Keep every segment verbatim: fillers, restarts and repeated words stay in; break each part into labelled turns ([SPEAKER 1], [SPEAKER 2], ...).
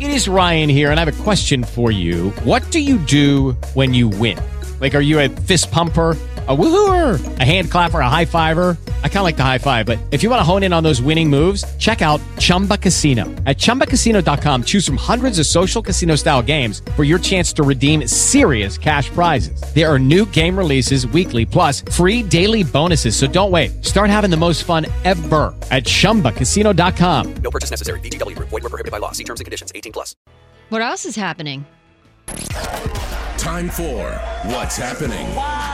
[SPEAKER 1] It is Ryan here, and I have a question for you. What do you do when you win? Like, are you a fist pumper, a woohooer, a hand clapper, a high fiver? I kind of like the high five, but if you want to hone in on those winning moves, check out Chumba Casino. At chumba casino dot com, choose from hundreds of social casino-style games for your chance to redeem serious cash prizes. There are new game releases weekly, plus free daily bonuses. So don't wait. Start having the most fun ever at chumba casino dot com.
[SPEAKER 2] No purchase necessary. V G W Group. Void where prohibited by law. See terms and conditions. eighteen plus.
[SPEAKER 3] What else is happening?
[SPEAKER 4] Time for What's Happening.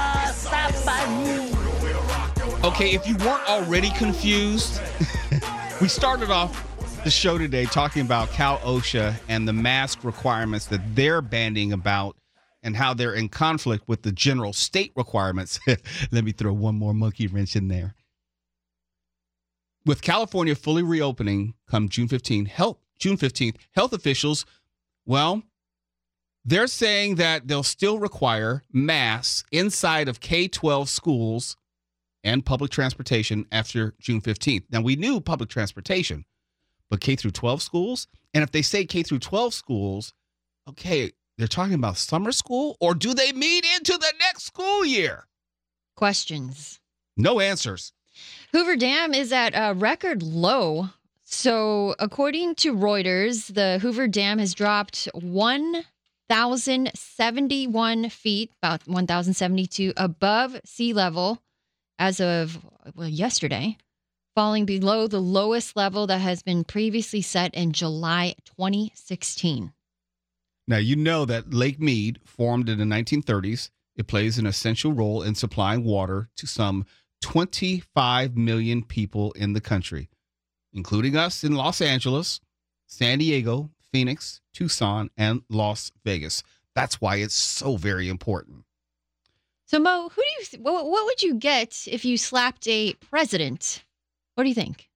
[SPEAKER 5] Okay, if you weren't already confused, we started off the show today talking about Cal OSHA and the mask requirements that they're bandying about and how they're in conflict with the general state requirements. Let me throw one more monkey wrench in there. With California fully reopening come June fifteenth, health, June fifteenth, health officials, well, they're saying that they'll still require masks inside of K twelve schools and public transportation after June fifteenth. Now, we knew public transportation, but K through twelve schools? And if they say K through twelve schools, okay, they're talking about summer school, or do they mean into the next school year?
[SPEAKER 3] Questions.
[SPEAKER 5] No answers.
[SPEAKER 3] Hoover Dam is at a record low. So according to Reuters, the Hoover Dam has dropped one thousand seventy-one feet, about one thousand seventy-two, above sea level as of well, yesterday, falling below the lowest level that has been previously set in July twenty sixteen.
[SPEAKER 5] Now, you know that Lake Mead, formed in the nineteen thirties, it plays an essential role in supplying water to some twenty-five million people in the country, including us in Los Angeles, San Diego, Phoenix, Tucson, and Las Vegas. That's why it's so very important.
[SPEAKER 3] So, Mo, who do you? What, what would you get if you slapped a president? What do you think?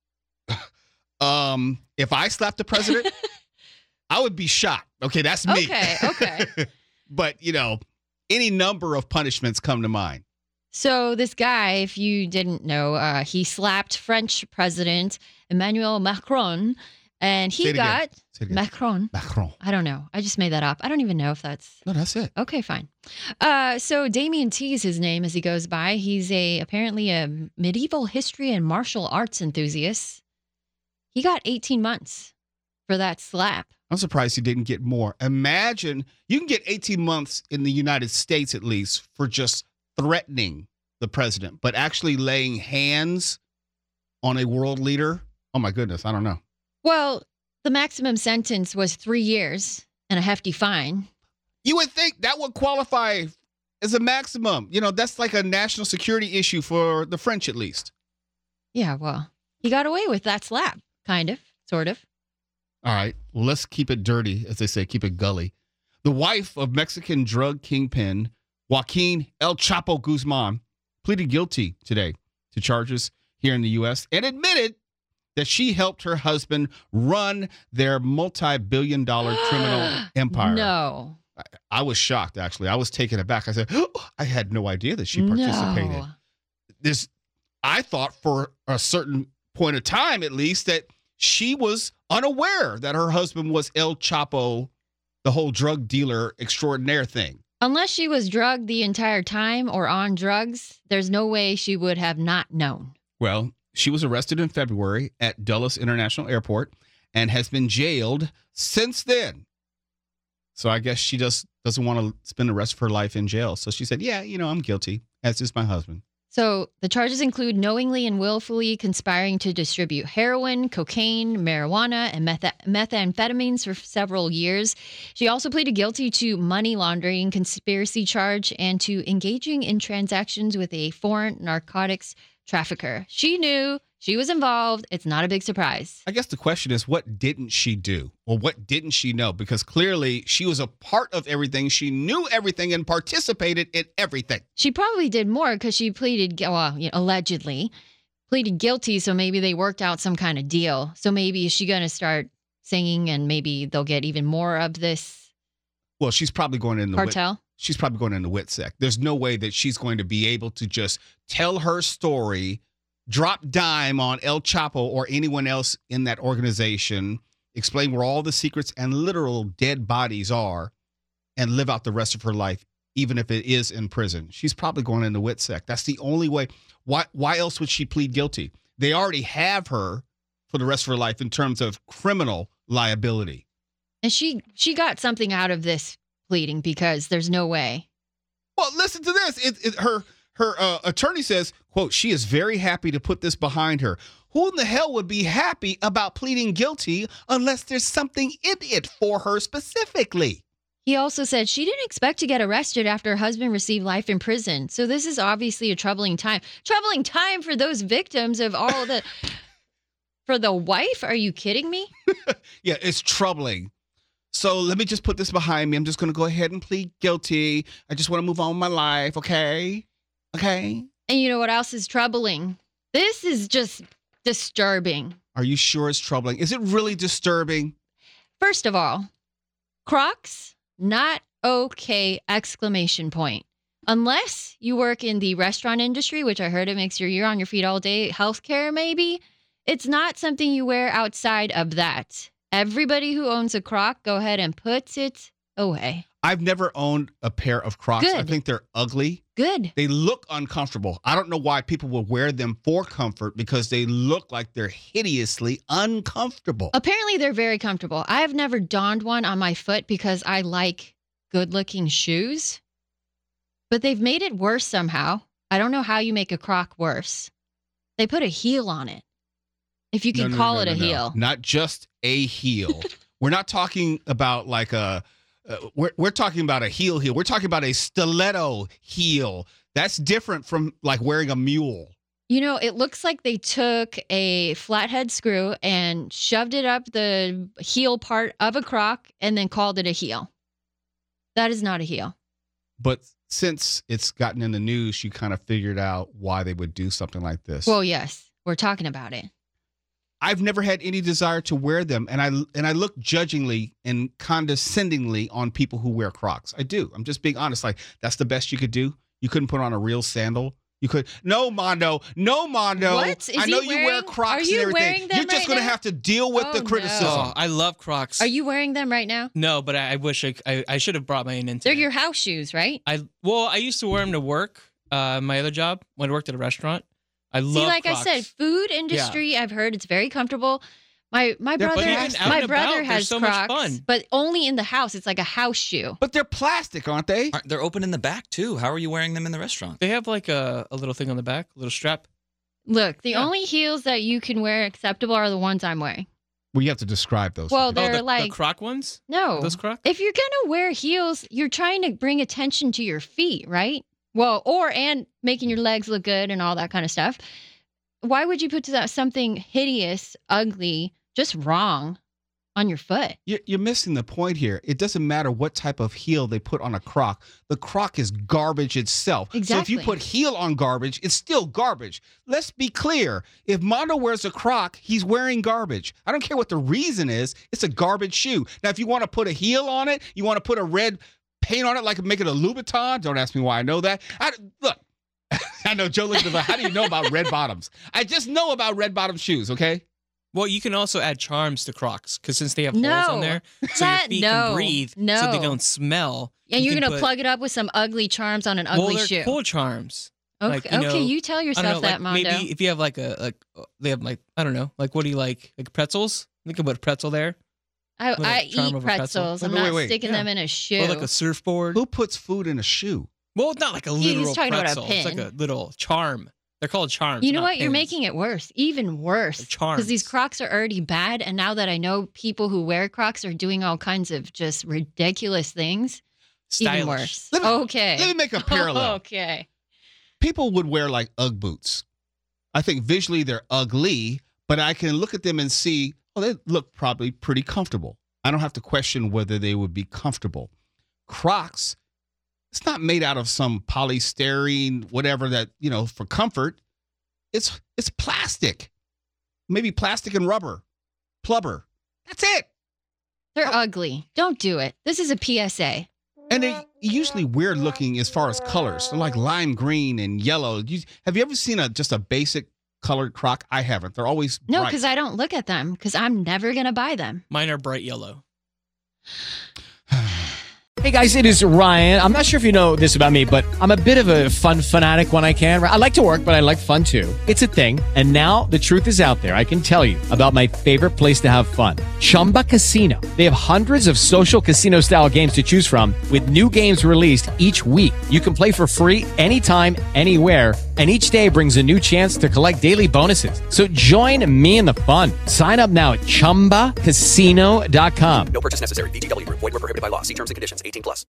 [SPEAKER 5] Um, if I slapped the president, I would be shot. Okay, that's me.
[SPEAKER 3] Okay, okay.
[SPEAKER 5] But, you know, any number of punishments come to mind.
[SPEAKER 3] So this guy, if you didn't know, uh, he slapped French President Emmanuel Macron, and he
[SPEAKER 5] Say it
[SPEAKER 3] got
[SPEAKER 5] again. Say it again.
[SPEAKER 3] Macron.
[SPEAKER 5] Macron.
[SPEAKER 3] I don't know. I just made that up. I don't even know if that's
[SPEAKER 5] No, that's it.
[SPEAKER 3] okay. Fine. Uh, so Damien T is his name as he goes by. He's a apparently a medieval history and martial arts enthusiast. He got eighteen months for that slap.
[SPEAKER 5] I'm surprised he didn't get more. Imagine you can get eighteen months in the United States, at least, for just threatening the president, but actually laying hands on a world leader. Oh, my goodness. I don't know.
[SPEAKER 3] Well, the maximum sentence was three years and a hefty fine.
[SPEAKER 5] You would think that would qualify as a maximum. You know, that's like a national security issue for the French, at least.
[SPEAKER 3] Yeah, well, he got away with that slap, kind of, sort of.
[SPEAKER 5] All right. Well, let's keep it dirty, as they say, keep it gully. The wife of Mexican drug kingpin Joaquin El Chapo Guzman pleaded guilty today to charges here in the U S and admitted that she helped her husband run their multi-billion dollar criminal empire.
[SPEAKER 3] No.
[SPEAKER 5] I, I was shocked, actually. I was taken aback. I said, oh, I had no idea that she participated.
[SPEAKER 3] No.
[SPEAKER 5] This, I thought for a certain point of time, at least, that she was unaware that her husband was El Chapo, the whole drug dealer extraordinaire thing.
[SPEAKER 3] Unless she was drugged the entire time or on drugs, there's no way she would have not known.
[SPEAKER 5] Well, she was arrested in February at Dulles International Airport and has been jailed since then. So I guess she just doesn't want to spend the rest of her life in jail. So she said, yeah, you know, I'm guilty, as is my husband.
[SPEAKER 3] So the charges include knowingly and willfully conspiring to distribute heroin, cocaine, marijuana, and meth- methamphetamines for several years. She also pleaded guilty to money laundering, conspiracy charge, and to engaging in transactions with a foreign narcotics trafficker. She knew she was involved. It's not a big surprise.
[SPEAKER 5] I guess the question is, what didn't she do? Or what didn't she know? Because clearly she was a part of everything. She knew everything and participated in everything.
[SPEAKER 3] She probably did more because she pleaded, well, you know, allegedly pleaded guilty. So maybe they worked out some kind of deal. So maybe is she going to start singing and maybe they'll get even more of this
[SPEAKER 5] Well, she's probably going in the
[SPEAKER 3] cartel?
[SPEAKER 5] Wit, she's probably going in the WITSEC. There's no way that she's going to be able to just tell her story, drop dime on El Chapo or anyone else in that organization, explain where all the secrets and literal dead bodies are, and live out the rest of her life, even if it is in prison. She's probably going into WITSEC. That's the only way. Why, why else would she plead guilty? They already have her for the rest of her life in terms of criminal liability.
[SPEAKER 3] And she she got something out of this pleading because there's no way.
[SPEAKER 5] Well, listen to this. It, it, her her uh, attorney says, quote, she is very happy to put this behind her. Who in the hell would be happy about pleading guilty unless there's something in it for her specifically?
[SPEAKER 3] He also said she didn't expect to get arrested after her husband received life in prison. So this is obviously a troubling time. Troubling time for those victims of all the... For the wife? Are you kidding me?
[SPEAKER 5] Yeah, it's troubling. So let me just put this behind me. I'm just going to go ahead and plead guilty. I just want to move on with my life, okay? Okay?
[SPEAKER 3] And you know what else is troubling? This is just disturbing.
[SPEAKER 5] Are you sure it's troubling? Is it really disturbing?
[SPEAKER 3] First of all, Crocs, not okay, exclamation point. Unless you work in the restaurant industry, which I heard it makes your you're on your feet all day, healthcare maybe, it's not something you wear outside of that. Everybody who owns a Croc, go ahead and puts it away.
[SPEAKER 5] I've never owned a pair of Crocs.
[SPEAKER 3] Good.
[SPEAKER 5] I think they're ugly.
[SPEAKER 3] Good.
[SPEAKER 5] They look uncomfortable. I don't know why people would wear them for comfort because they look like they're hideously uncomfortable.
[SPEAKER 3] Apparently, they're very comfortable. I have never donned one on my foot because I like good-looking shoes, but they've made it worse somehow. I don't know how you make a Croc worse. They put a heel on it. If you can
[SPEAKER 5] No, no,
[SPEAKER 3] call
[SPEAKER 5] no,
[SPEAKER 3] it
[SPEAKER 5] no,
[SPEAKER 3] a
[SPEAKER 5] no.
[SPEAKER 3] heel.
[SPEAKER 5] Not just a heel. We're not talking about like a, uh, we're, we're talking about a heel heel. We're talking about a stiletto heel. That's different from like wearing a mule.
[SPEAKER 3] You know, it looks like they took a flathead screw and shoved it up the heel part of a Croc and then called it a heel. That is not a heel.
[SPEAKER 5] But since it's gotten in the news, you kind of figured out why they would do something like this.
[SPEAKER 3] Well, yes, we're talking about it.
[SPEAKER 5] I've never had any desire to wear them, and I and I look judgingly and condescendingly on people who wear Crocs. I do. I'm just being honest. Like, that's the best you could do? You couldn't put on a real sandal? You could. No, Mondo. No, Mondo.
[SPEAKER 3] What? Is
[SPEAKER 5] I know
[SPEAKER 3] he
[SPEAKER 5] you wear
[SPEAKER 3] wearing-
[SPEAKER 5] Crocs
[SPEAKER 3] are
[SPEAKER 5] and
[SPEAKER 3] you
[SPEAKER 5] everything.
[SPEAKER 3] wearing them
[SPEAKER 5] You're just
[SPEAKER 3] right
[SPEAKER 5] going to
[SPEAKER 3] now?
[SPEAKER 5] have to deal with
[SPEAKER 3] Oh,
[SPEAKER 5] the
[SPEAKER 3] no.
[SPEAKER 5] criticism.
[SPEAKER 6] Oh, I love Crocs.
[SPEAKER 3] Are you wearing them right now?
[SPEAKER 6] No, but I, I wish I, I I should have brought mine in.
[SPEAKER 3] They're
[SPEAKER 6] today.
[SPEAKER 3] your house shoes, right?
[SPEAKER 6] I well, I used to wear them to work. Uh, my other job when I worked at a restaurant. I
[SPEAKER 3] See,
[SPEAKER 6] love.
[SPEAKER 3] like
[SPEAKER 6] Crocs.
[SPEAKER 3] I said, food industry, I've heard it's very comfortable. My my
[SPEAKER 5] They're
[SPEAKER 3] brother
[SPEAKER 5] plastic. Out
[SPEAKER 3] my
[SPEAKER 6] and
[SPEAKER 3] brother
[SPEAKER 6] about, they're
[SPEAKER 3] has
[SPEAKER 6] so much
[SPEAKER 3] Crocs,
[SPEAKER 6] fun.
[SPEAKER 3] but only in the house. It's like a house shoe.
[SPEAKER 5] But they're plastic, aren't they?
[SPEAKER 7] Aren't- They're open in the back, too. How are you wearing them in the restaurant?
[SPEAKER 6] They have like a, a little thing on the back, a little strap.
[SPEAKER 3] Look, the
[SPEAKER 6] Yeah.
[SPEAKER 3] only heels that you can wear acceptable are the ones I'm wearing.
[SPEAKER 5] Well, you have to describe those.
[SPEAKER 3] Well,
[SPEAKER 6] Oh,
[SPEAKER 3] they're
[SPEAKER 6] the,
[SPEAKER 3] like
[SPEAKER 6] the Croc ones.
[SPEAKER 3] no.
[SPEAKER 6] Those Crocs.
[SPEAKER 3] If you're gonna wear heels, you're trying to bring attention to your feet, right? Well, or and making your legs look good and all that kind of stuff. Why would you put that something hideous, ugly, just wrong on your foot?
[SPEAKER 5] You're, you're missing the point here. It doesn't matter what type of heel they put on a Croc. The Croc is garbage itself. So if
[SPEAKER 3] Exactly.
[SPEAKER 5] you put heel on garbage, it's still garbage. Let's be clear. If Mondo wears a Croc, he's wearing garbage. I don't care what the reason is. It's a garbage shoe. Now, if you want to put a heel on it, you want to put a red paint on it like make it a Louboutin, don't ask me why I know that. I, look, I know Joe looked at the, how do you know about red bottoms? I just know about red bottom shoes, okay?
[SPEAKER 6] Well, you can also add charms to Crocs because since they have
[SPEAKER 3] No.
[SPEAKER 6] holes on there, so
[SPEAKER 3] That-
[SPEAKER 6] your feet
[SPEAKER 3] no.
[SPEAKER 6] can breathe, so
[SPEAKER 3] No.
[SPEAKER 6] they don't smell.
[SPEAKER 3] And
[SPEAKER 6] You
[SPEAKER 3] you're
[SPEAKER 6] can
[SPEAKER 3] gonna
[SPEAKER 6] put-
[SPEAKER 3] plug it up with some ugly charms on an
[SPEAKER 6] well,
[SPEAKER 3] ugly
[SPEAKER 6] they're
[SPEAKER 3] shoe.
[SPEAKER 6] cool charms.
[SPEAKER 3] Okay,
[SPEAKER 6] like, you know,
[SPEAKER 3] okay, you tell
[SPEAKER 6] I don't
[SPEAKER 3] yourself
[SPEAKER 6] know,
[SPEAKER 3] that,
[SPEAKER 6] like
[SPEAKER 3] Mondo.
[SPEAKER 6] maybe if you have like a like uh, they have like I don't know, like what do you like like pretzels? Think about a pretzel there,
[SPEAKER 3] I,
[SPEAKER 6] with a
[SPEAKER 3] I
[SPEAKER 6] charm
[SPEAKER 3] eat
[SPEAKER 6] of a pretzel.
[SPEAKER 3] pretzels.
[SPEAKER 5] Wait,
[SPEAKER 3] I'm
[SPEAKER 5] wait,
[SPEAKER 3] not
[SPEAKER 5] wait,
[SPEAKER 3] sticking
[SPEAKER 6] yeah.
[SPEAKER 3] them in a shoe.
[SPEAKER 6] or like a surfboard.
[SPEAKER 5] Who puts food in a shoe?
[SPEAKER 6] Well, it's not like a
[SPEAKER 3] He- he's
[SPEAKER 6] literal
[SPEAKER 3] talking about a
[SPEAKER 6] pretzel. It's like
[SPEAKER 3] pin.
[SPEAKER 6] a little charm. They're called charms.
[SPEAKER 3] You know
[SPEAKER 6] not
[SPEAKER 3] what? You're
[SPEAKER 6] pins.
[SPEAKER 3] making it worse, even worse.
[SPEAKER 6] They're charms.
[SPEAKER 3] Because these Crocs are already bad, and now that I know people who wear Crocs are doing all kinds of just ridiculous things,
[SPEAKER 6] Stylish.
[SPEAKER 3] even worse.
[SPEAKER 5] Let me-
[SPEAKER 3] okay.
[SPEAKER 5] Let me make a parallel.
[SPEAKER 3] Okay.
[SPEAKER 5] People would wear like Ugg boots. I think visually they're ugly, but I can look at them and see, oh, they look probably pretty comfortable. I don't have to question whether they would be comfortable. Crocs, it's not made out of some polystyrene, whatever that, you know, for comfort. It's it's plastic. Maybe plastic and rubber. Plubber. That's it.
[SPEAKER 3] They're ugly. Don't do it. This is a P S A.
[SPEAKER 5] And they're usually weird looking as far as colors. They're like lime green and yellow. You, have you ever seen a just a basic colored Croc? I haven't. They're always
[SPEAKER 3] No,
[SPEAKER 5] bright.
[SPEAKER 3] because I don't look at them because I'm never going to buy them.
[SPEAKER 6] Mine are bright yellow.
[SPEAKER 1] Hey guys, it is Ryan. I'm not sure if you know this about me, but I'm a bit of a fun fanatic when I can. I like to work, but I like fun too. It's a thing. And now the truth is out there. I can tell you about my favorite place to have fun. Chumba Casino. They have hundreds of social casino style games to choose from with new games released each week. You can play for free anytime, anywhere. And each day brings a new chance to collect daily bonuses. So join me in the fun. Sign up now at chumba casino dot com.
[SPEAKER 2] No purchase necessary. V G W Group. Void where prohibited by law. See terms and conditions. eighteen plus.